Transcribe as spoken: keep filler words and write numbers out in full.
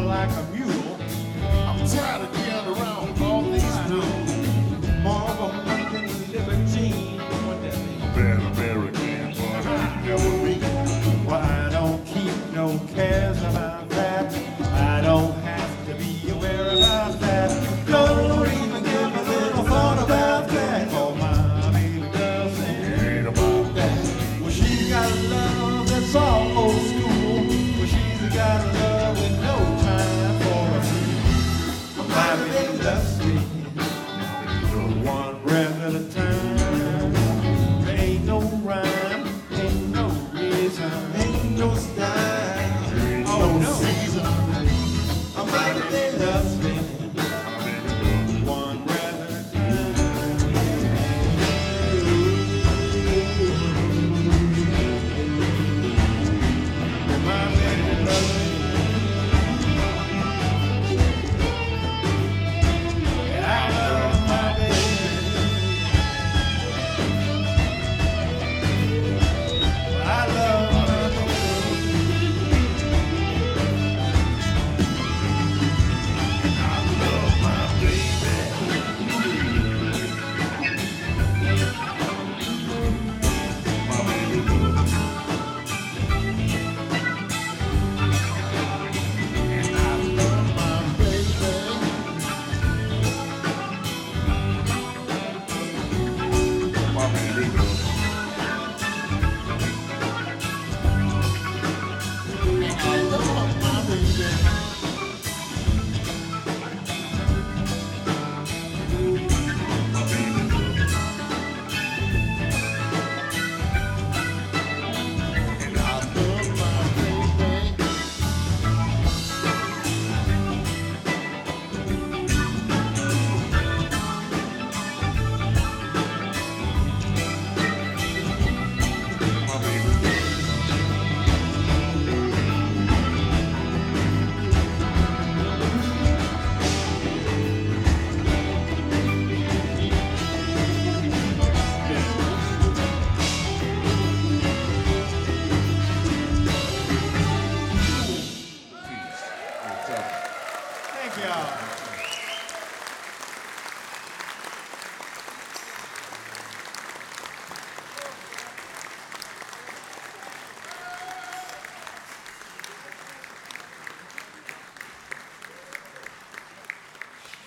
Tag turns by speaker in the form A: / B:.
A: like a mule.
B: I'm tired of getting around all these rules.
A: More of a American libertine. What that mean?
B: Bad American, but I never be.
A: Well, I don't keep no cares about that. I don't have to be aware about that. Don't even give a little thought about that. Oh, my baby doesn't
B: Ain't about that.
A: Well, she's got a love that's all old school. Well, she's got a love with no time for a fool. My baby loves me one breath at a time. There ain't no rhyme, ain't no reason, ain't no style.
B: Ain't
A: Oh,
B: no
A: no.
B: season.
A: My baby loves me one breath at a time. My baby loves me. I love my baby. I love my baby.
B: I love my baby. My baby loves me. And I love my baby. My baby loves me. And I love my baby. My baby loves me. And I love my baby. My baby loves me.
A: Thank y'all.